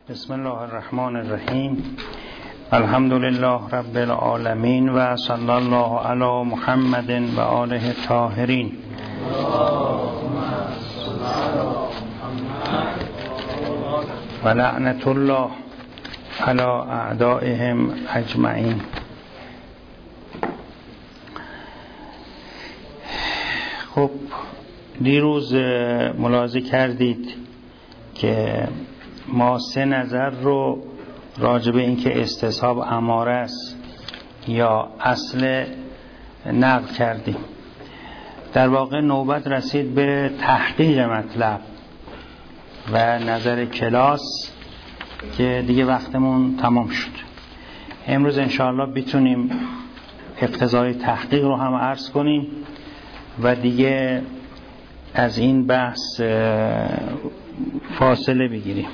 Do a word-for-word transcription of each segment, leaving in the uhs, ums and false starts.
بسم الله الرحمن الرحیم. الحمد لله رب العالمین و صلی الله علی محمد و آله الطاهرین. و لعنت الله علی اعدائهم اجمعین. خب دیروز ملاحظه کردید که ما سه نظر رو راجع به این که استصحاب اماره است یا اصل نقل کردیم. در واقع نوبت رسید به تحقیق مطلب و نظر کلاس که دیگه وقتمون تمام شد. امروز انشاءالله بتونیم اقتضای تحقیق رو هم عرض کنیم و دیگه از این بحث فاصله بگیریم.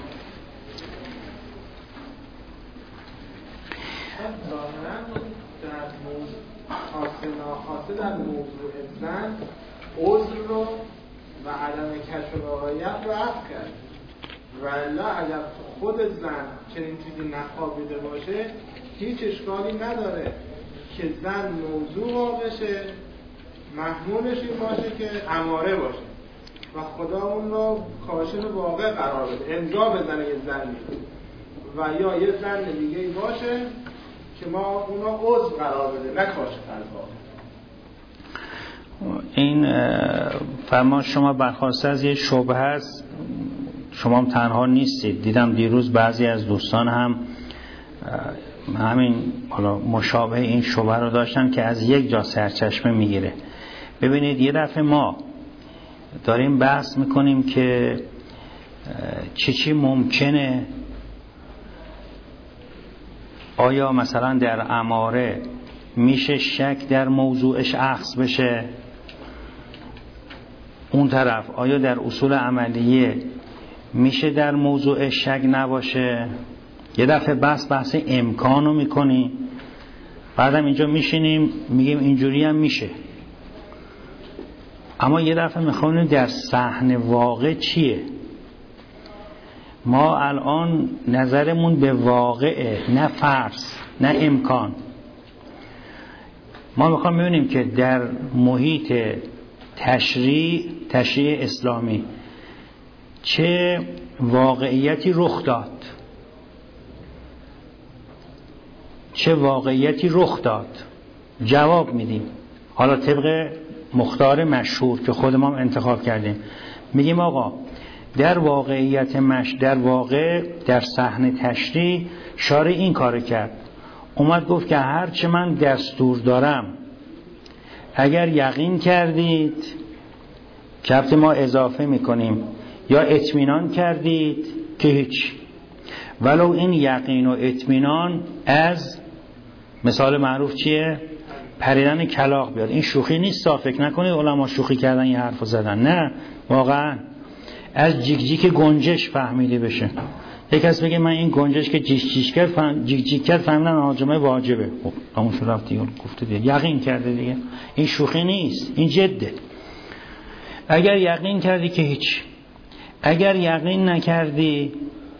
در موضوع زن عذر رو و عدم کشف واقعیت رو عفو کرد و الا اگر خود زن چنین چیزی نخوابیده باشه هیچ اشکالی نداره که زن موضوع بشه، محمولش این باشه که اماره باشه و خدا اون رو کاشف واقع قرار بده، امضا بزنه یه زنی و یا یه زن دیگه باشه که ما اون رو عضو قرار بده، نه کاشف الواقع. این فرمان شما برخواسته از یه شبهه است. شما هم تنها نیستید، دیدم دیروز بعضی از دوستان هم همین حالا مشابه این شبهه رو داشتن که از یک جا سرچشمه میگیره. ببینید یه دفعه ما داریم بحث میکنیم که چی چی ممکنه، آیا مثلا در اماره میشه شک در موضوعش اخذ بشه؟ اون طرف آیا در اصول عملیه میشه در موضوعش شک نباشه؟ یه دفعه بحث بحث امکانو میکنیم، بعدم اینجا میشینیم میگیم اینجوری هم میشه. اما یه دفعه میخوایم در صحن واقع چیه؟ ما الان نظرمون به واقعه، نه فرض، نه امکان. ما میخوایم ببینیم که در محیط تشریع تشریع اسلامی چه واقعیتی رخ داد، چه واقعیتی رخ داد. جواب میدیم حالا طبق مختار مشهور که خود ما انتخاب کردیم. میگیم آقا در واقعیت مش در واقع در صحن تشریع شارع این کار کرد، اومد گفت که هرچه من دستور دارم اگر یقین کردید که ما اضافه میکنیم یا اطمینان کردید که هیچ، ولو این یقین و اطمینان از مثال معروف چیه؟ پریدن کلاغ بیاد. این شوخی نیست، فکر نکنید علما شوخی کردن این حرفو زدن، نه واقعا از جیک جیک گنجش فهمیده بشه. یک کس بگه من این گنجش که جیک جیک کرد فهم... جیک جیک کرد فهمیدن آجامه واجبه، خب همون شو رفت دیگه گفته دیگه یقین کرده دیگه. این شوخی نیست، این جده. اگر یقین کردی که هیچ، اگر یقین نکردی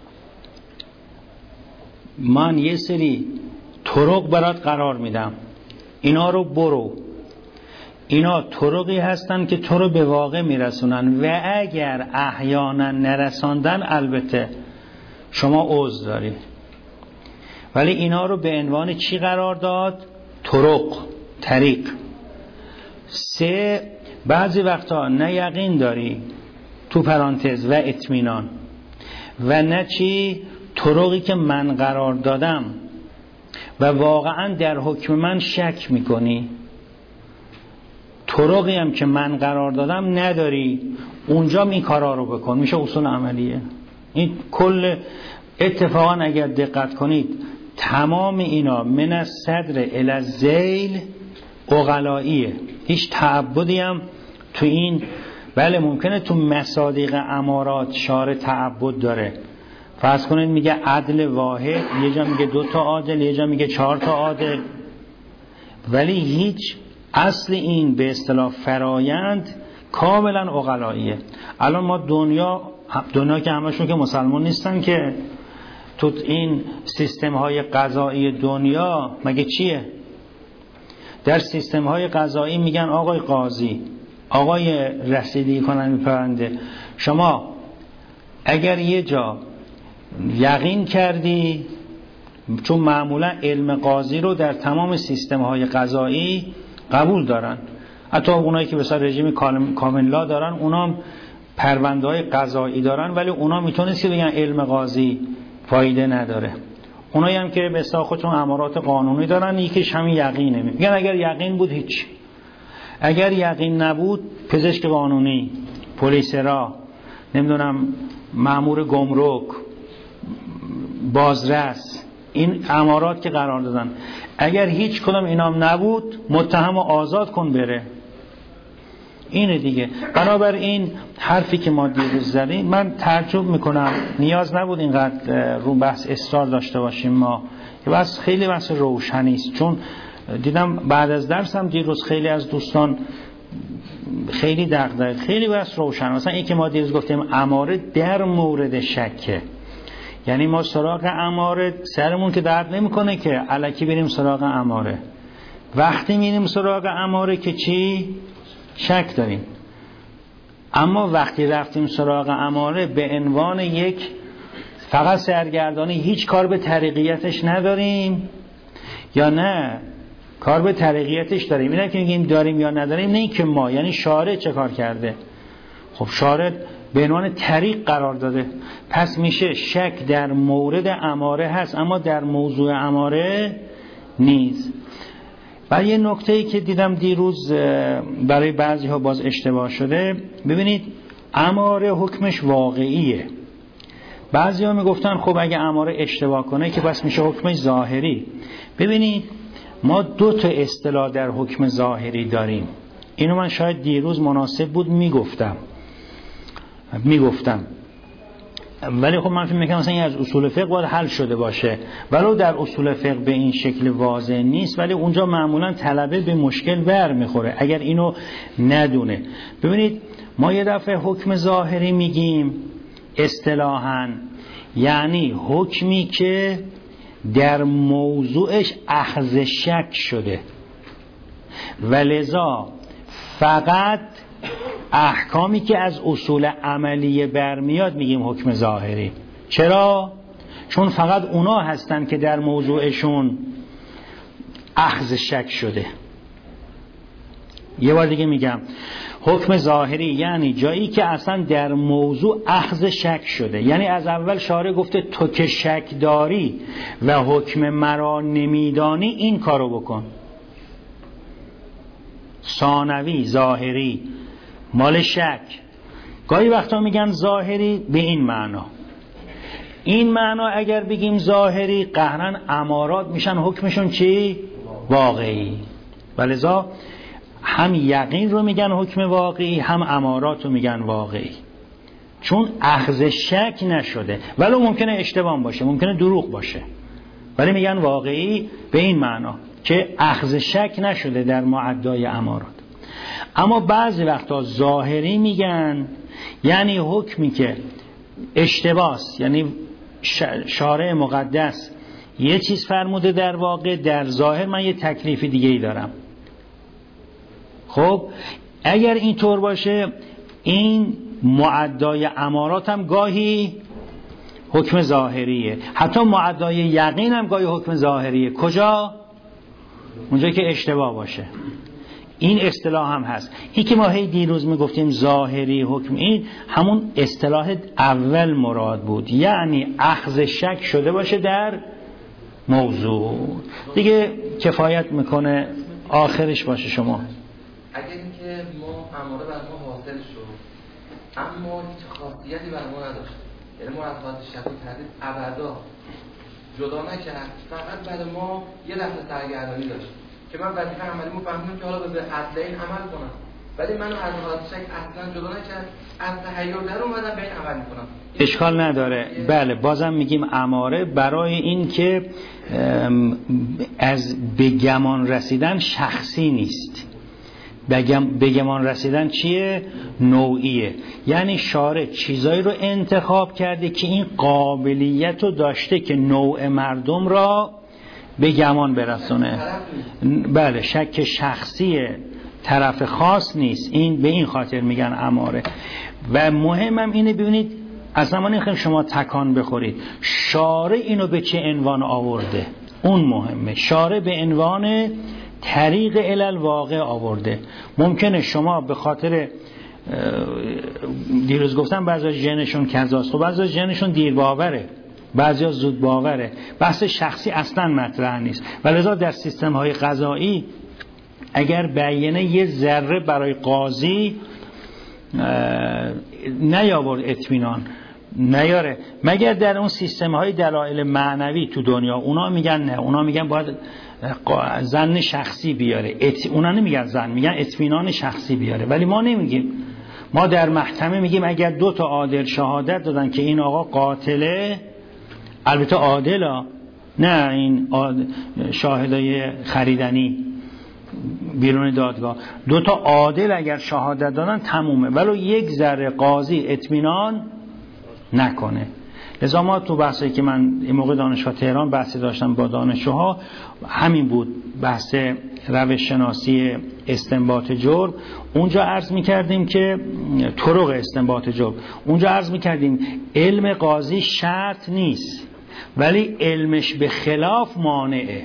من یه سری طرق برات قرار میدم، اینا رو برو. اینا طرقی هستن که تو رو به واقع میرسونن و اگر احیانا نرساندن البته شما عذر داری، ولی اینا رو به عنوان چی قرار داد؟ طرق، طریق. سه، بعضی وقتا نه یقین داری تو پرانتز و اطمینان و نه چی طرقی که من قرار دادم و واقعا در حکم من شک میکنی، طرقی هم که من قرار دادم نداری، اونجا این کارا رو بکن. میشه اصول عملیه. این کل اتفاقا اگر دقت کنید تمام اینا من از صدر الی الذیل عقلاییه، هیچ تعبدی هم تو این، بله ممکنه تو مصادیق امارات شارع تعبد داره، فرض کنید میگه عدل واحد، یه جا میگه دو تا عادل، یه جا میگه چهار تا عادل، ولی هیچ اصل این به اصطلاح فرایند کاملا عقلاییه. الان ما دنیا دنیا که همشون که مسلمان نیستن که تو این سیستم های قضایی دنیا مگه چیه؟ در سیستم های قضایی میگن آقای قاضی، آقای رسیدگی کننده پرونده، شما اگر یه جا یقین کردی، چون معمولا علم قاضی رو در تمام سیستم های قضایی قبول دارن، حتی اونایی که مثلا رژیم کامن لا دارن اونا پرونده های قضایی دارن، ولی اونا میتونست که بگن علم قاضی فایده نداره. اونایی هم که به خودشون امارات قانونی دارن یکیش همین یقینه، میگن اگر یقین بود هیچ، اگر یقین نبود پزشک قانونی، پلیس را، نمیدونم مأمور گمرک، بازرس، این امارات که قرار دادن، اگر هیچ کدام اینام نبود متهم آزاد کن بره. اینه دیگه. بنابراین حرفی که ما دیروز زدیم من تعجب میکنم، نیاز نبود اینقدر رو بحث اصرار داشته باشیم. ما بس خیلی بحث روشنی است، چون دیدم بعد از درسم دیروز خیلی از دوستان خیلی دغدغه، خیلی بحث روشن. مثلا این که ما دیروز گفتیم اماره در مورد شکه، یعنی ما سراغ اماره سرمون که درد نمیکنه که الکی بریم سراغ اماره، وقتی میریم سراغ اماره که چی؟ شک داریم. اما وقتی رفتیم سراغ اماره به عنوان یک فقط سرگردانی، هیچ کار به طریقیتش نداریم یا نه کار به طریقیتش داریم؟ اینه که میگیم داریم یا نداریم، نه این که ما، یعنی شارع چه کار کرده؟ خب شارع به عنوان طریق قرار داده، پس میشه شک در مورد اماره هست اما در موضوع اماره نیست. و یه نکته‌ای که دیدم دیروز برای بعضی ها باز اشتباه شده، ببینید اماره حکمش واقعیه. بعضی ها میگفتن خب اگه اماره اشتباه کنه که بس میشه حکمش ظاهری. ببینید ما دو تا اصطلاح در حکم ظاهری داریم، اینو من شاید دیروز مناسب بود میگفتم میگفتم ولی خب من فکر میکنم مثلا این از اصول فقه باید حل شده باشه، ولو در اصول فقه به این شکل واضح نیست، ولی اونجا معمولا طلبه به مشکل بر میخوره اگر اینو ندونه. ببینید ما یه دفعه حکم ظاهری میگیم اصطلاحاً یعنی حکمی که در موضوعش اخذ شک شده و لذا فقط احکامی که از اصول عملیه برمیاد میگیم حکم ظاهری. چرا؟ چون فقط اونا هستن که در موضوعشون اخذ شک شده. یه بار دیگه میگم حکم ظاهری یعنی جایی که اصلا در موضوع اخذ شک شده، یعنی از اول شارع گفته تو که شک داری و حکم مرا نمیدانی این کارو بکن. ثانوی ظاهری مال شک، گاهی وقتا میگن ظاهری به این معنا. این معنا اگر بگیم ظاهری قهرن امارات میشن حکمشون چی؟ واقعی. ولذا هم یقین رو میگن حکم واقعی، هم امارات رو میگن واقعی، چون اخذ شک نشده. ولو ممکنه اشتباه باشه، ممکنه دروغ باشه، ولی میگن واقعی به این معنا که اخذ شک نشده در معدای امارات. اما بعضی وقتا ظاهری میگن یعنی حکمی که اشتباس، یعنی شارع مقدس یه چیز فرموده در واقع در ظاهر من یه تکلیف دیگه ای دارم. خب اگر اینطور باشه این معدای امارات هم گاهی حکم ظاهریه، حتی معدای یقین هم گاهی حکم ظاهریه. کجا؟ اونجا که اشتباه باشه. این اصطلاح هم هست. این که ما هی دیروز میگفتیم ظاهری حکم، این همون اصطلاح اول مراد بود، یعنی اخذ شک شده باشه در موضوع. دیگه کفایت میکنه آخرش باشه. شما اگر اینکه ما اماره بر ما حاصل شد اما هیچ خاصیتی بر ما نداشت، یعنی ما از حالت شک و تردید ابدا جدا نکرد، فقط برای ما یه لحظه سرگردانی داشت که من وظیفه عملیمو فهمیدم که حالا به عدلین عمل کنم، ولی منو از حالت شک اصلا جدا نکرد، از تحیر در اومدم به این عمل میکنم. اشکال نداره. بله بازم میگیم اماره برای این که از به گمان رسیدن شخصی نیست، بگم بگمان رسیدن چیه؟ نوعیه. یعنی شارع چیزایی رو انتخاب کرده که این قابلیت رو داشته که نوع مردم را به گمان برسونه. بله، شک شخصی طرف خاص نیست. این به این خاطر میگن اماره. و مهمم اینه ببینید اصلا ما نمیخوایم شما تکان بخورید، شارع اینو به چه عنوان آورده، اون مهمه. شارع به عنوان طریق علل واقع آورده. ممکنه شما به خاطر دیروز گفتم بعضی ژنشون کذاست، خب بعضی ژنشون دیر باوره، بعضی زود باوره، بحث شخصی اصلا مطرح نیست. ولذا در سیستم های قضایی اگر بیانه یه ذره برای قاضی نیاورد اطمینان نیاره، مگر در اون سیستم های دلایل معنوی تو دنیا، اونا میگن نه، اونا میگن باید ظن شخصی بیاره. ات... اونا نمیگن ظن، میگن اطمینان شخصی بیاره. ولی ما نمیگیم، ما در محکمه میگیم اگر دو تا عادل شهادت دادن که این آقا قاتله، البته عادلا، نه این عاد... شاهدای خریدنی بیرون دادگاه، دو تا عادل اگر شهادت دادن تمومه، ولو یک ذره قاضی اطمینان نکنه. لذا ما تو بحثی که من این موقع دانشگاه تهران بحثی داشتم با دانشجوها همین بود، بحث روش شناسی استنباط جرم. اونجا عرض می‌کردیم که طرق استنباط جرم، اونجا عرض می‌کردیم علم قاضی شرط نیست ولی علمش به خلاف مانعه.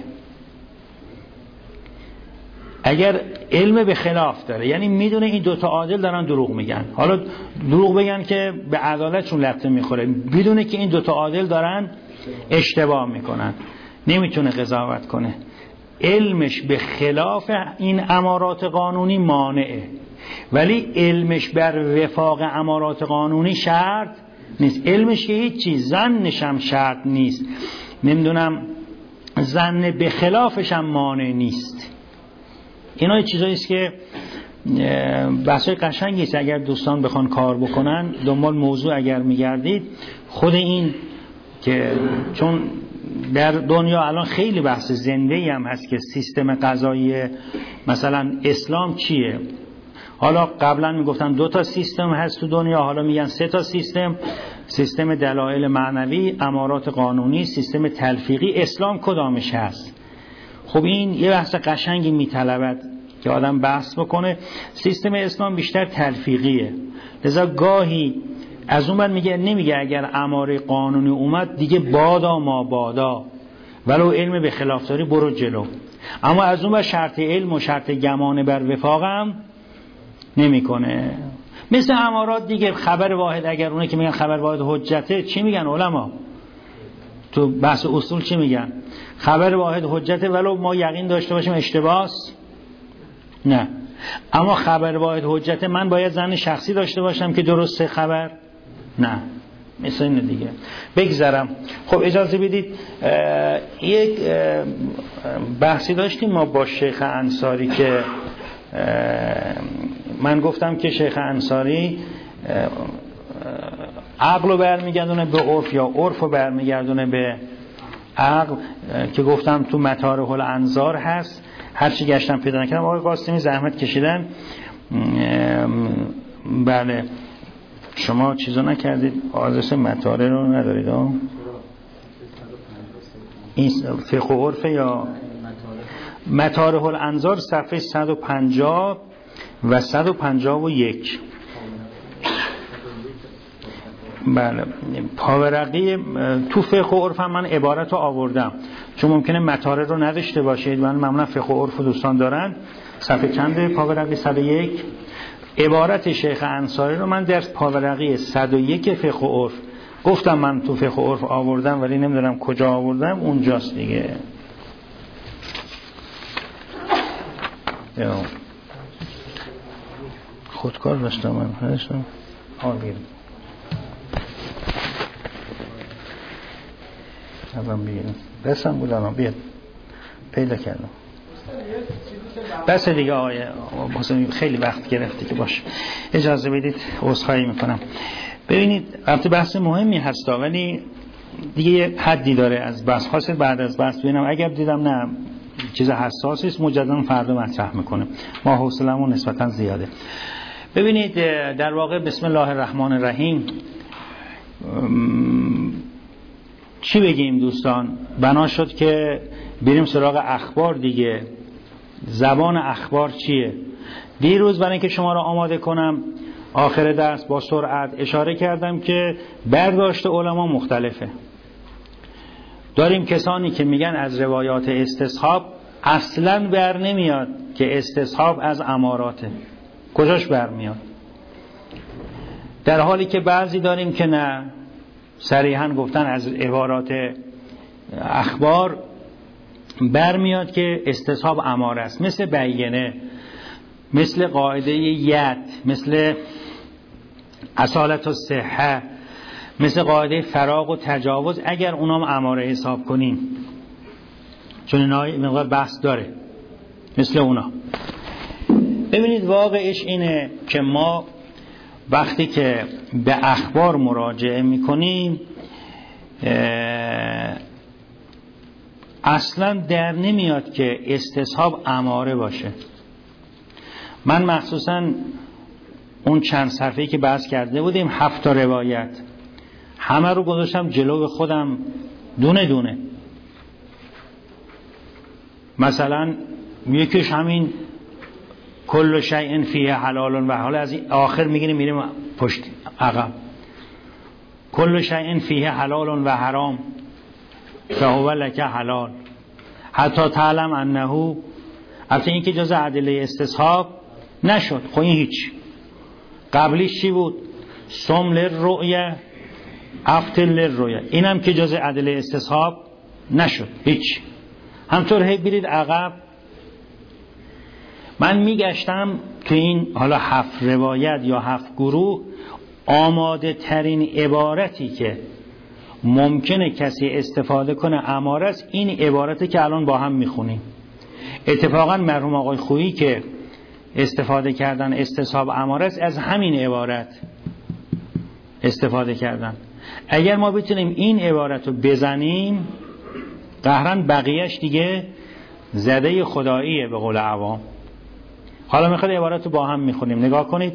اگر علم به خلاف داره، یعنی میدونه این دوتا عادل دارن دروغ میگن، حالا دروغ بگن که به عدالتشون لطمه میخوره، بدونه که این دوتا عادل دارن اشتباه میکنن، نمیتونه قضاوت کنه. علمش به خلاف این امارات قانونی مانعه، ولی علمش بر وفاق امارات قانونی شرط نیست. علمش که هیچ چیز، ظنش هم شرط نیست، نمیدونم ظن به خلافش هم مانع نیست. اینا چیزایی است که بحثای قشنگی است. اگر دوستان بخوان کار بکنن دنبال موضوع اگر میگردید، خود این که چون در دنیا الان خیلی بحث زنده‌ای هم هست که سیستم قضایی مثلا اسلام چیه. حالا قبلا میگفتن دو تا سیستم هست تو دنیا، حالا میگن سه تا سیستم: سیستم دلایل معنوی، امارات قانونی، سیستم تلفیقی. اسلام کدامش هست؟ خب این یه بحث قشنگی میطلبد که آدم بحث بکنه. سیستم اسلام بیشتر تلفیقیه، لذا گاهی از اون بر میگه نمیگه اگر اماره قانونی اومد دیگه بادا ما بادا، ولو علم به خلاف داری برو جلو. اما از اون بر شرط علم و شرط گمان بر وفاقم نمیکنه. مثل امارات دیگه، خبر واحد، اگر اونه که میگن خبر واحد حجته، چی میگن علما تو بحث اصول؟ چی میگن؟ خبر واحد حجته ولو ما یقین داشته باشیم اشتباهه؟ نه. اما خبر واحد حجته، من باید ظن شخصی داشته باشم که درسته خبر؟ نه. مثل این دیگه. بگذرم. خب اجازه بدید یک بحثی داشتیم ما با شیخ انصاری که من گفتم که شیخ انصاری عقل رو برمیگردونه به عرف یا عرف رو برمیگردونه به عقل، که گفتم تو مطارح الانظار هست. هرچی گشتم پیدا نکردم. آقای قاسمی زحمت کشیدن. بله شما چیزو نکردید، آدرس مطارح رو ندارید ها؟ این فقه و عرف یا مطارح الانظار صفحه صد و پنجاه و صد و پنجاه و یک. بله پاورقی تو فقه و عرف هم من عبارت رو آوردم، چون ممکنه مطارح رو نداشته باشید. من معمولا فقه و عرف دوستان دارن. صفحه چنده پاورقی؟ صد و یک. عبارت شیخ انصاری رو من در پاورقی صد و یک فقه و عرف گفتم، من تو فقه و عرف آوردم ولی نمیدونم کجا آوردم، اونجاست دیگه. خودکار داشتم من هستم آگیر ازم بگیرم بسم بودم بیاد پیدا کردم. بس دیگه آقای خیلی وقت گرفتی که باشه، اجازه بدید عذرخواهی میکنم. ببینید البته بحث مهمی هستا ولی دیگه یه حدی داره از بحث، خاصه بعد از بحث ببینم اگر دیدم نه چیز حساسی است، مجددا فردا مطرح میکنه. ما حوصله‌مون نسبتا زیاده. ببینید در واقع بسم الله الرحمن الرحیم چی بگیم دوستان؟ بنا شد که بریم سراغ اخبار دیگه. زبان اخبار چیه؟ دیروز برای اینکه شما را آماده کنم آخر درس با سرعت اشاره کردم که برداشت علما مختلفه. داریم کسانی که میگن از روایات استصحاب اصلاً بر نمیاد که استصحاب از اماراته. کجاش برمیاد؟ در حالی که بعضی داریم که نه، صریحاً گفتن از عبارات اخبار برمیاد که استصحاب اماره است، مثل بیینه، مثل قاعده ید، مثل اصالت و صحه، مثل قاعده فراغ و تجاوز، اگر اونام اماره حساب کنیم، چون اینا مقدار بحث داره مثل اونا. ببینید واقعش اینه که ما وقتی که به اخبار مراجعه میکنیم اصلا در نمیاد که استصحاب اماره باشه. من مخصوصا اون چند صفحه‌ای که بحث کرده بودیم، هفت تا روایت، همه رو گذاشتم جلو خودم دونه دونه. مثلا یکیش همین کل شیء فیه حلال و حالا از این آخر میگیریم میریم پشت عقب. کل شیء فیه حلال و حرام فهو لک حلال حتی تعلم انه، البته این که جز ادله استصحاب نشد. خب این هیچ. قبلیش چی بود؟ صم للرؤیه افطر للرؤیه، اینم که جز ادله استصحاب نشد، هیچ. همطور هی برید عقب. من میگشتم که این حالا هفت روایت یا هفت گروه آماده ترین عبارتی که ممکنه کسی استفاده کنه اماره است، این عبارتی که الان با هم میخونیم. اتفاقا مرحوم آقای خویی که استفاده کردن استصحاب اماره است، از همین عبارت استفاده کردن. اگر ما بتونیم این عبارت رو بزنیم قهرن بقیهش دیگه زده خداییه به قول عوام. حالا میخواد عبارت رو با هم میخونیم، نگاه کنید.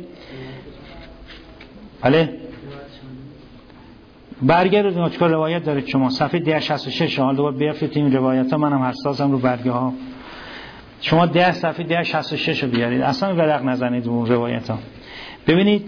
بله برگردید چکار روایت دارید شما؟ صفحه ده شصت و شش. حالا دوباره بیافتید این روایت ها، منم حساسم رو برگه ها. شما ده صفحه ده شصت و شش رو بیارید، اصلا ورق نزنید اون روایت ها. ببینید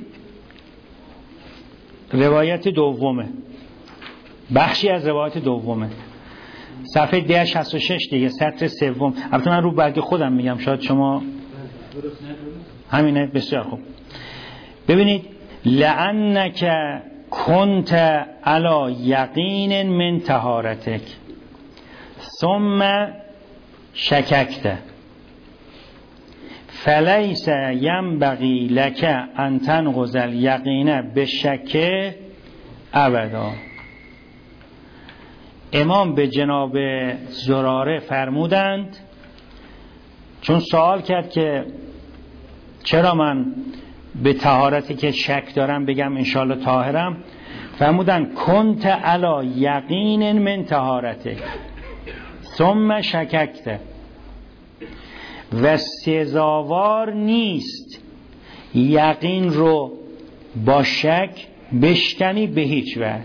روایت دومه، بخشی از روایت دومه، صفحه ده شصت و شش دیگه، سطر سوم. البته من رو برگ خودم میگم، شاید شما همینه. بسیار خوب. ببینید لعنک کنت علی یقین من طهارتک ثم شککت فلیس ینبغی لک ان تنقض الیقین بشک ابدا. امام به جناب زراره فرمودند، چون سوال کرد که چرا من به طهارتی که شک دارم بگم انشالله طاهرم، فرمودن کنت علی یقین من طهارتک ثم شککت، و سزاوار نیست یقین رو با شک بشکنی به هیچ وجه.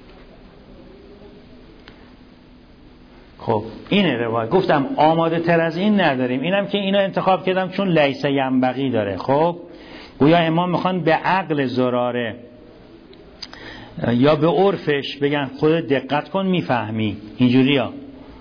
خب این روایت گفتم آماده تر از این نداریم. اینم که اینو انتخاب کردم چون لیس ینبغی داره. خب گویا امام میخوان به عقل زراره یا به عرفش بگن خود دقت کن میفهمی، اینجوری ها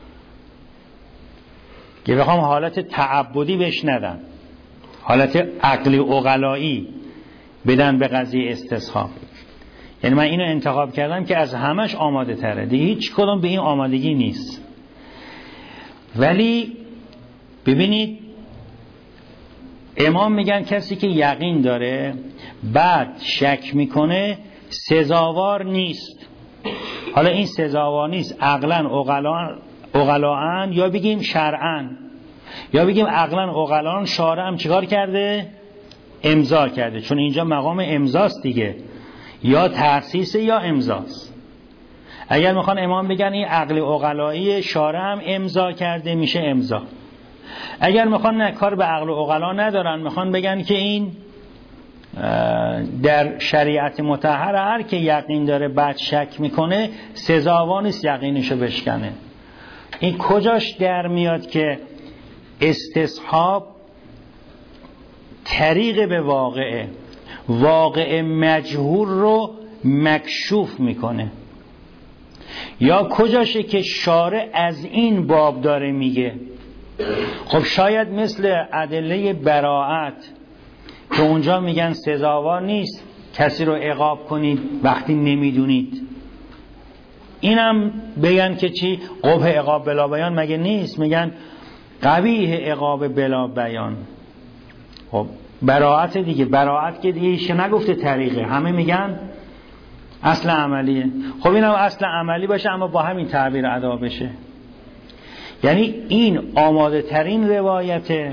که بخوام حالت تعبدی بهش ندن، حالت عقلی عقلایی بدن به قضیه استصحاب. یعنی من اینو انتخاب کردم که از همش آماده تره، دیگه هیچ کدوم به این آمادگی نیست. ولی ببینید امام میگن کسی که یقین داره بعد شک میکنه سزاوار نیست. حالا این سزاوار نیست عقلن عقلاً یا بگیم شرعاً، یا بگیم عقلن عقلاً شارع هم چیکار کرده؟ امضا کرده، چون اینجا مقام امضاست دیگه، یا تأسیس یا امضاست. اگر میخوان امام بگن این عقل عقلایی شارع هم امضا کرده میشه امضا. اگر میخوان نه کار به عقل و عقلا ندارن، میخوان بگن که این در شریعت مطهر هر که یقین داره بعد شک میکنه سزاوار نیست یقینشو بشکنه. این کجاش در میاد که استصحاب طریق به واقعه، واقع مجهول رو مکشوف میکنه؟ یا کجاشه که شارع از این باب داره میگه؟ خب شاید مثل ادله براءت که اونجا میگن سزاوار نیست کسی رو عقاب کنید وقتی نمیدونید، اینم بگن که چی؟ قبح عقاب بلا بیان مگه نیست؟ میگن قبیح عقاب بلا بیان. خب براءت دیگه، براءت که دیگه ایشه نگفته طریقه، همه میگن اصل عملیه. خب اینم اصل عملی باشه اما با همین تعبیر ادا بشه. یعنی این آماده ترین روایته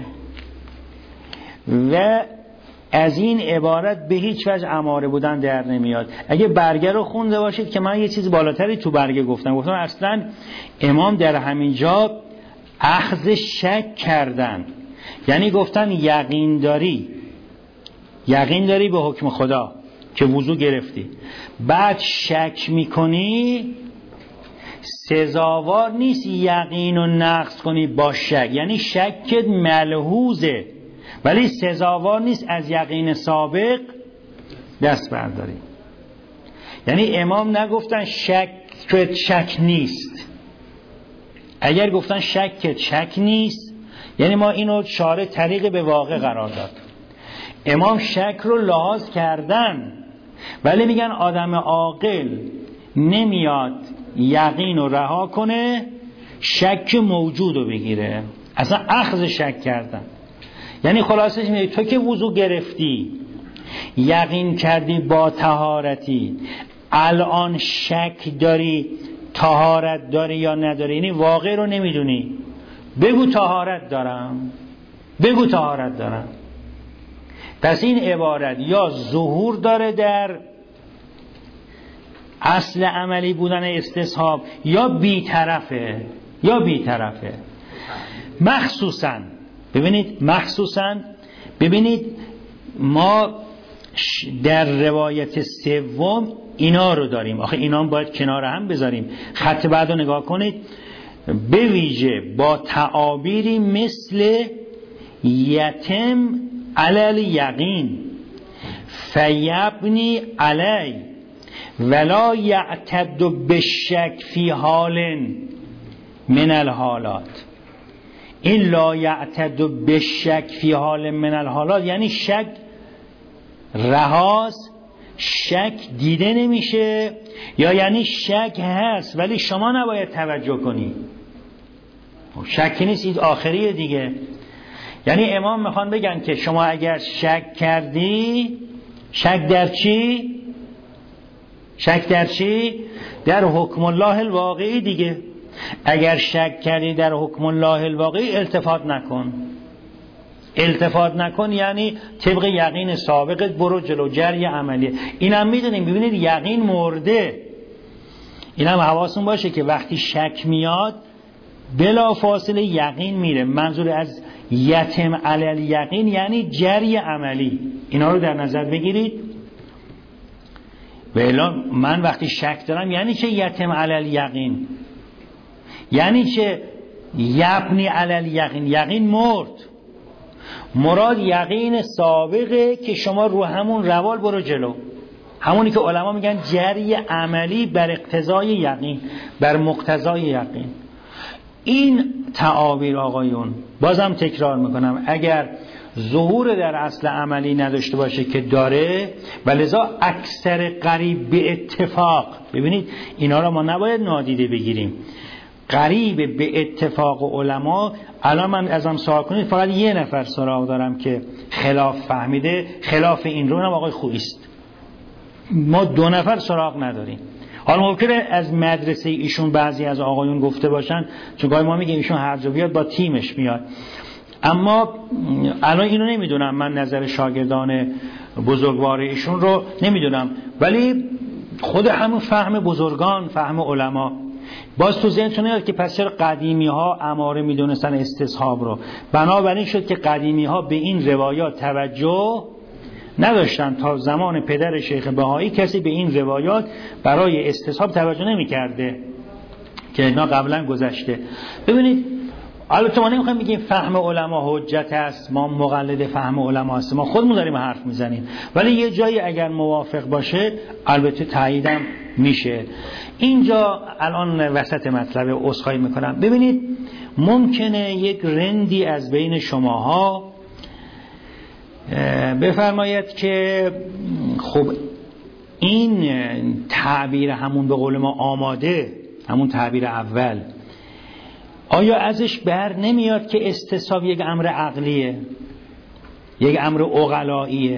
و از این عبارت به هیچ وجه اماره بودن در نمیاد. اگه برگه رو خونده باشید که من یه چیز بالاتری تو برگه گفتم، گفتم اصلا امام در همین جا اخذ شک کردن، یعنی گفتن یقین داری، یقین داری به حکم خدا که وضو گرفتی، بعد شک میکنی، سزاوار نیست یقین رو نقض کنی با شک. یعنی شکت ملحوظه ولی سزاوار نیست از یقین سابق دست برداری. یعنی امام نگفتن شک شک نیست، اگر گفتن شک شک نیست یعنی ما اینو شارع طریق به واقع قرار داد. امام شک رو لحاظ کردن ولی میگن آدم عاقل نمیاد یقین رو رها کنه شک موجود رو بگیره، اصلا اخذ شک کردن. یعنی خلاصش میگه تو که وضو گرفتی یقین کردی با طهارتی، الان شک داری طهارت داری یا نداری، یعنی واقع رو نمیدونی، بگو طهارت دارم، بگو طهارت دارم. پس این عبارت یا ظهور داره در اصل عملی بودن استصحاب یا بی‌طرفه، یا بی‌طرفه. مخصوصاً ببینید مخصوصاً ببینید ما در روایت سوم اینا رو داریم، آخه اینا هم باید کنار هم بذاریم. خط بعد رو نگاه کنید، به ویژه با تعابیری مثل یتم علل یقین فیبنی علی ولا یعتد بالشک فی حال من الحالات. این لا یعتد بالشک فی حال من الحالات یعنی شک رهاز، شک دیده نمیشه، یا یعنی شک هست ولی شما نباید توجه کنی. شک نیست، این آخریه دیگه. یعنی امام میخوان بگن که شما اگر شک کردی، شک در چی؟ شک در چی؟ در حکم الله الواقعی دیگه. اگر شک کردی در حکم الله الواقعی التفات نکن، التفات نکن یعنی طبق یقین سابقت برو جلو، جری عملیه. اینم میدونیم، ببینید یقین مرده، اینم حواستون باشه که وقتی شک میاد بلا فاصله یقین میره. منظور از یتم علل یقین یعنی جری عملی، اینا رو در نظر بگیرید. و الا من وقتی شک دارم یعنی چه یتم علل یقین؟ یعنی چه یبنی علل یقین؟ یقین مرد. مراد یقین سابقه که شما رو همون روال برو جلو، همونی که علما میگن جری عملی بر اقتضای یقین، بر مقتضای یقین. این تعابیر آقایون بازم تکرار میکنم اگر ظهور در اصل عملی نداشته باشه که داره، ولذا اکثر قریب به اتفاق، ببینید اینا را ما نباید نادیده بگیریم، قریب به اتفاق علما. الان من ازم سوال کنید فقط یه نفر سراغ دارم که خلاف فهمیده، خلاف این رو هم آقای خویست. ما دو نفر سراغ نداریم. حالا ممکنه از مدرسه ایشون بعضی از آقایون گفته باشن، چون گاهی ما میگیم ایشون هر جا بیاد با تیمش میاد، اما الان اینو نمیدونم، من نظر شاگردان بزرگوار ایشون رو نمیدونم، ولی خود همون فهم بزرگان، فهم علما. باز تو ذهنتون میاد که پس چرا قدیمی ها اماره میدونستن استصحاب رو؟ بنابراین شد که قدیمی ها به این روایات توجه نداشتن. تا زمان پدر شیخ بهایی کسی به این روایات برای استصحاب توجه نمی‌کرده که اینا قبلا گذشته. ببینید البته ما نمیخوایم بگیم فهم علما حجت است، ما مقلد فهم علما هستیم، ما خودمون داریم حرف میزنیم، ولی یه جایی اگر موافق باشه البته تاییدم میشه. اینجا الان وسط مطلب عذرخواهی میکنم. ببینید ممکنه یک رندی از بین شماها بفرماید که خب این تعبیر همون به قول ما آماده، همون تعبیر اول، آیا ازش بر نمیاد که استصحاب یک امر عقلیه، یک امر عقلاییه؟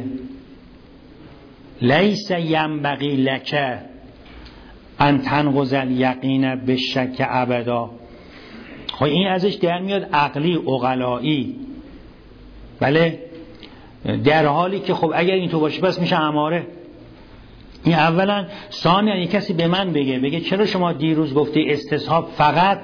لیس ینبغی لک ان تنقض الیقین بالشک ابدا. خب این ازش در میاد عقلی، عقلایی. بله، در حالی که خب اگر این تو باشه پس میشه اماره. این اولا. ثانیا یک کسی به من بگه بگه چرا شما دیروز گفتی استصحاب فقط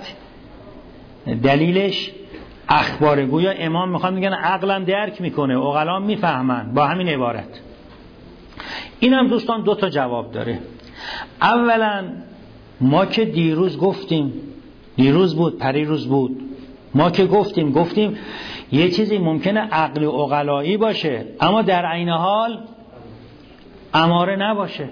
دلیلش اخباره، گویا امام میخوان میگن عقلم درک میکنه، عقلا میفهمن با همین عبارت. اینم دوستان دو تا جواب داره. اولا ما که دیروز گفتیم، دیروز بود پریروز بود، ما که گفتیم گفتیم یه چیزی ممکنه عقلی و عقلایی باشه اما در عین حال اماره نباشه.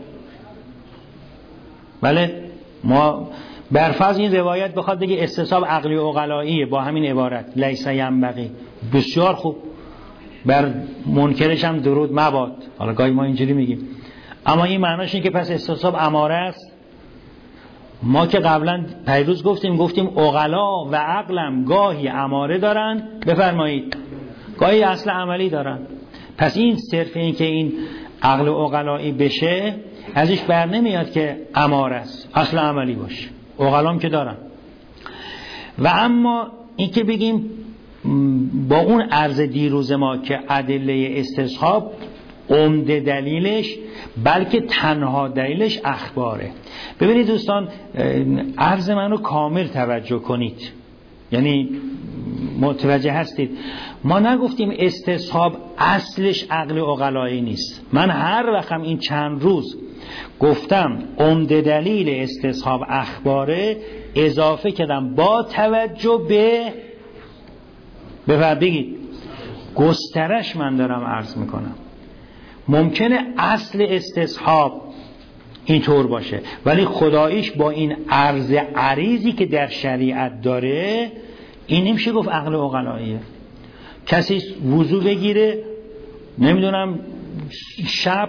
بله، ما برفرض این روایت بخواد بگه استصحاب عقلی و عقلاییه با همین عبارت لیس ینبغی، بسیار خوب، بر منکرش هم درود مباد. حالا گاهی ما اینجوری میگیم، اما این معناش اینه که پس استصحاب اماره است. ما که قبلا پیروز گفتیم گفتیم عقلا و عقلم گاهی اماره دارن، بفرمایید، گاهی اصل عملی دارن. پس این صرف این که این عقل و عقلایی بشه ازش بر نمیاد که اماره است، اصل عملی باشه. عقلام که دارن. و اما این که بگیم با اون عرض دیروز ما که ادله استصحاب عمده دلیلش بلکه تنها دلیلش اخباره. ببینید دوستان، عرض منو کامل توجه کنید، یعنی متوجه هستید. ما نگفتیم استصحاب اصلش عقل و عقلایی نیست. من هر وقتم این چند روز گفتم عمده دلیل استصحاب اخباره، اضافه کردم با توجه به بفرد بگید گسترش من دارم عرض میکنم. ممکنه اصل استصحاب اینطور باشه ولی خداییش با این عرض عریضی که در شریعت داره این نمیشه گفت عقل و عقلاییه. کسی وضو بگیره نمیدونم شب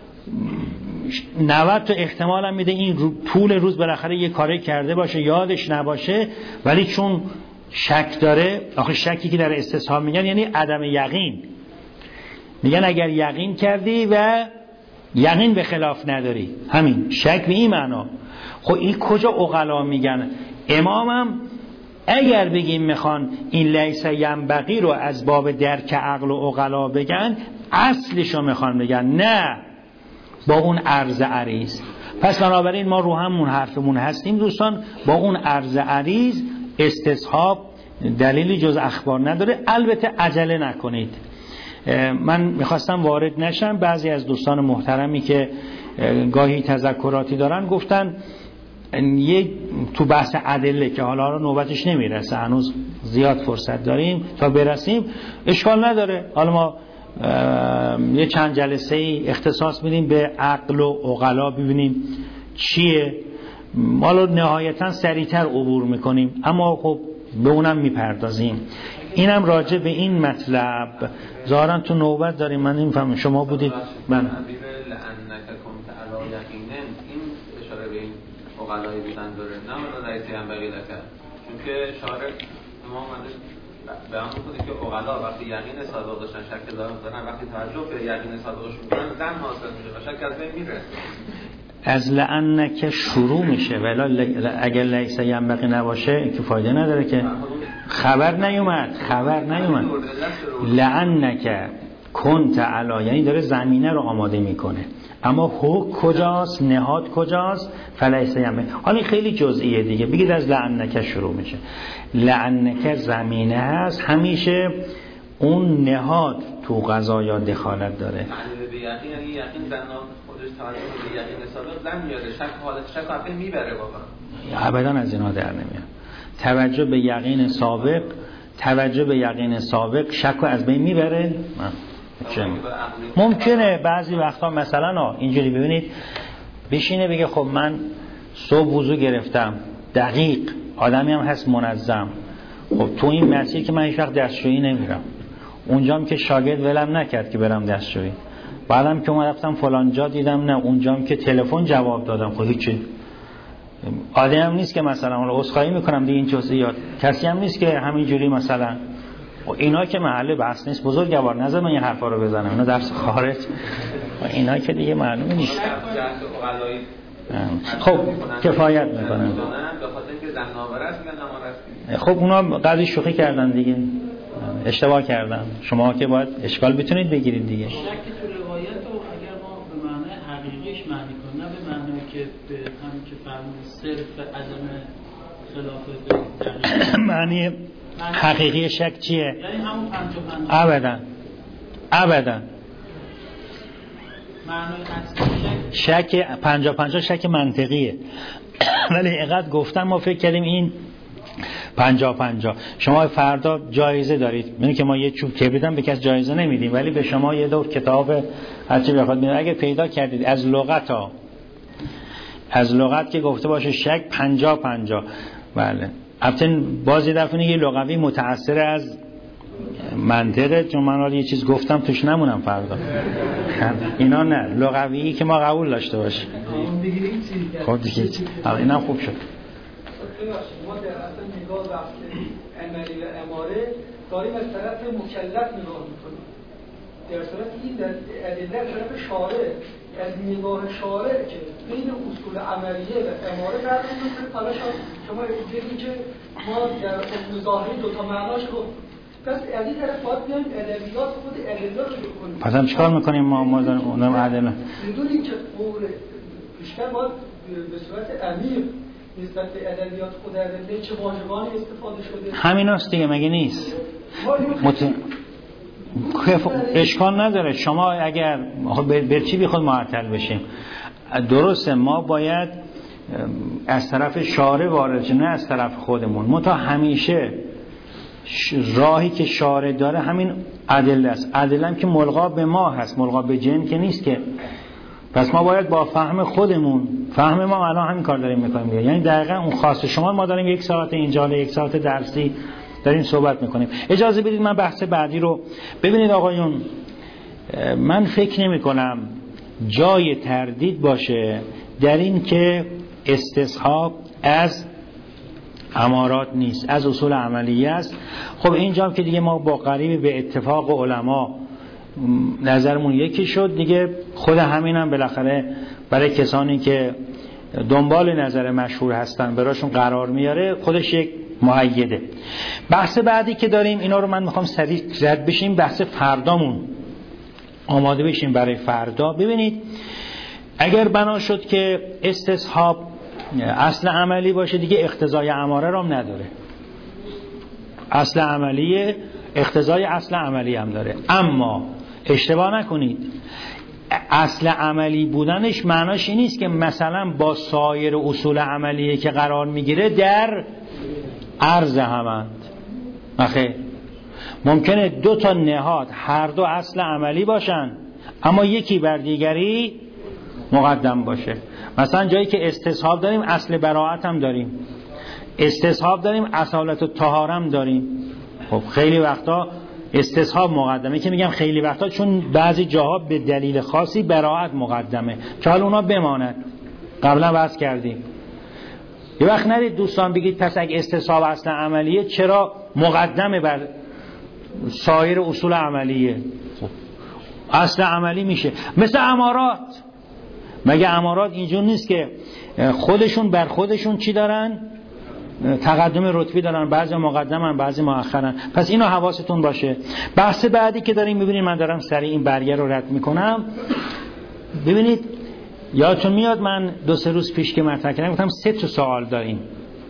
نود تا احتمال هم میده این رو طول روز بالاخره یه کاری کرده باشه یادش نباشه، ولی چون شک داره، آخه شکی که در استصحاب میگن یعنی عدم یقین، میگن اگر یقین کردی و یقین به خلاف نداری، همین شک به این معنا. خب این کجا عقلا میگن؟ امامم اگر بگیم میخوان این لیس ینبغی رو از باب درک عقل و عقلا بگن، اصلشو میخوان بگن، نه با اون عرض عریض. پس بنابراین ما رو همون حرفمون هستیم دوستان، با اون عرض عریض استصحاب دلیلی جز اخبار نداره. البته عجله نکنید، من میخواستم وارد نشم. بعضی از دوستان محترمی که گاهی تذکراتی دارن گفتن یه تو بحث ادله که حالا رو نوبتش نمیرسه، هنوز زیاد فرصت داریم تا برسیم، اشکال نداره. حالا ما یه چند جلسه ای اختصاص میدیم به عقل و عقلا ببینیم چیه. حالا نهایتا سریعتر عبور میکنیم اما خب به اونم میپردازیم. اینم راجع به این مطلب ظاهرا تو نوبت داریم، من نمیفهمم شما بودید. من این اشاره به این عقلای بودن داره، نه اون رئیس ینبغی لک، چون که شارع ما اومده بیان می‌کنه که عقلا وقتی یقین صادق داشتن شک دارن، وقتی توجه به یقین صادقشون می‌کنن زن حاصل میشه و شک از بین میره. از لعنک شروع میشه، ولی اگر لیس ینبغی نباشه که فایده نداره که. خبر نیومد، خبر نیومد. لعنک کنت علی، یعنی داره زمینه رو آماده میکنه. اما حکم کجاست، نهاد کجاست؟ فلیس یمین. حالا خیلی جزئیه دیگه. بگید از لعنک شروع میشه. لعنک زمینه هست، همیشه اون نهاد تو قضایا دخالت داره. معنی به یقین یعنی یقین زن خودش توجه به یقین سابق زن میاره، شک حالت شک اصلا میبره واقعا. ابدا از اینا در نمیاد. توجه به یقین سابق، توجه به یقین سابق شک رو از بین میبره؟ ممکنه بعضی وقتا مثلا اینجوری ببینید بشینه بگه خب من صبح وضو گرفتم، دقیق، آدمی هم هست منظم، خب تو این مسیر که من هیچ وقت دستشویی نمیرم، اونجام که شاگرد ولم نکرد که برم دستشویی، بعدم که اومد رفتم فلان جا دیدم نه، اونجام که تلفن جواب دادم، خب هیچی. آدمی هم نیست که مثلا اون عذرخواهی میکنم دیگه این جزئیات، کسی هم نیست که همینجوری مثلا اینا که محل بحث نیست. بزرگوار نظر من این حرفا رو بزنم، اینا درس خارج، اینا که دیگه معلومه نیست. خب کفایت میکنن. خب اونا قضیه شوخی کردن دیگه، اشتباه کردن. شما که باید اشکال بتونید بگیرید دیگه. شک تو روایت رو اگر ما به معنی حقیقیش معنی کنیم، نه به معنی که به همین که فرمود صرف عدم خلافت معنی حقیقی شک چیه؟ یعنی همون پنج و پنج. ابدا ابدا معنی شک شک پنجا پنجا شک منطقیه. ولی اینقدر گفتن ما فکر کردیم این پنجا پنجا. شما فردا جایزه دارید، میگه که ما یه چوب کبریت هم به کس جایزه نمیدیم، ولی به شما یه دور کتاب هرچی بخواد میدیم. اگه پیدا کردید از لغت ها، از لغت که گفته باشه شک پنجا پنجا، بله البته بازی دفعه یه لغوی متأثر از منطقه، چون من حالا یه چیز گفتم توش نمونم فردا. اینا نه، لغویی که ما قبول داشته باشیم. خب دیگه حالا اینم خوب شد. ما در اصل نگاه وقت عملی و اماره داریم از طرف مکلف نگاه میکنیم، در صورت این در ادله از طرف شارع، از نگاه شارع که بین اصول عملیه و اماره فرق میکنه. حالا شما بگید که ما در حکم ظاهری دو تا معناش رو پس از این طرف باید بیایم ادبیات خود ادله رو بکنیم. پس هم چیکار میکنیم ما موضوع اونم ادله؟ میدونیم که قول بیشتر باید به صورت عمیق نسبت به ادبیات خود ادله چه واژگانی استفاده شده. همین است دیگه، مگه نیست؟ مت... اشکال نداره. شما اگر به چی بخواد معطل بشیم، درسته ما باید از طرف شارع وارد شیم، نه از طرف خودمون. متا همیشه راهی که شارع داره همین ادله است. ادله هم که ملغا به ما هست، ملغا به جن که نیست که. پس ما باید با فهم خودمون، فهم ما الان همین کار داریم میکنیم دیگه. یعنی دقیقاً اون خاص شما ما داریم یک ساعت اینجا، یک ساعت درسی داریم صحبت میکنیم. اجازه بدید من بحث بعدی رو ببینید آقایون. من فکر نمی کنم جای تردید باشه در این که استصحاب از امارات نیست، از اصول عملیه است. خب اینجا که دیگه ما با قریب به اتفاق علما نظرمون یکی شد دیگه، خود همین هم بالاخره برای کسانی که دنبال نظر مشهور هستن براشون قرار میاره، خودش یک مؤیده. بحث بعدی که داریم اینا رو من میخوام سریع رد بشیم، بحث فردامون آماده بشیم برای فردا. ببینید اگر بنا شد که استصحاب اصل عملی باشه دیگه اقتضای اماره رو هم نداره. اصل عملی اقتضای اصل عملی هم داره. اما اشتباه نکنید، اصل عملی بودنش معناش این نیست که مثلا با سایر اصول عملیه که قرار میگیره در عرض همند. نخیر، ممکنه دو تا نهاد هر دو اصل عملی باشن اما یکی بر دیگری مقدم باشه. مثلا جایی که استصحاب داریم اصل براءت هم داریم، استصحاب داریم اصالت و طهاره هم داریم. خب خیلی وقتا استصحاب مقدمه، که میگم خیلی وقتا چون بعضی جاها به دلیل خاصی براءت مقدمه که حالا اونا بماند، قبلا بحث کردیم. یه وقت نرید دوستان بگید پس اگه استصحاب اصل عملیه چرا مقدمه بر سایر اصول عملیه؟ اصل عملی میشه. مثل امارات، مگه امارات اینجور نیست که خودشون بر خودشون چی دارن؟ تقدم رتبی دارن، بعضی مقدمن بعضی مؤخرن. پس اینو حواستون باشه. بحث بعدی که داریم، ببینید من دارم سریع این برگه رو رد میکنم. ببینید یادتون میاد من دو سه روز پیش که مطرح کردم گفتم سه تا سوال داریم.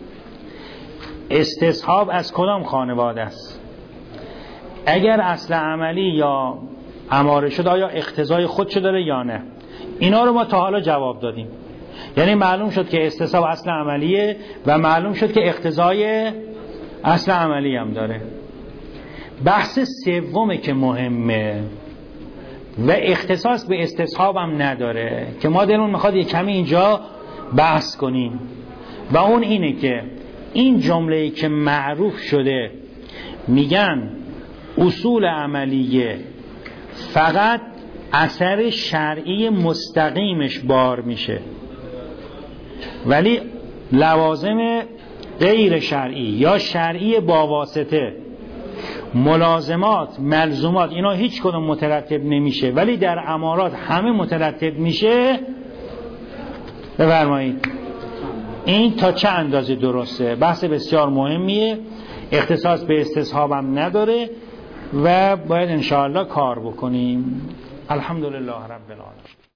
استصحاب از کدام خانواده است؟ اگر اصل عملی یا اماره شد آیا اقتضای خودشو داره یا نه؟ اینا رو ما تا حالا جواب دادیم. یعنی معلوم شد که استصحاب اصل عملیه و معلوم شد که اقتضای اصل عملی هم داره. بحث سومه که مهمه و اختصاص به استصحاب هم نداره که ما دلمون میخواد یک کمی اینجا بحث کنیم و اون اینه که این جمله‌ای که معروف شده میگن اصول عملیه فقط اثر شرعی مستقیمش بار میشه، ولی لوازم غیر شرعی یا شرعی با واسطه، ملازمات، ملزومات، اینا هیچ کدوم مترتب نمیشه ولی در امارات همه مترتب میشه. بفرمایید این تا چه اندازه درسته؟ بحث بسیار مهمیه، اختصاص به استصحاب هم نداره و باید انشاءالله کار بکنیم. الحمدلله رب العالمین.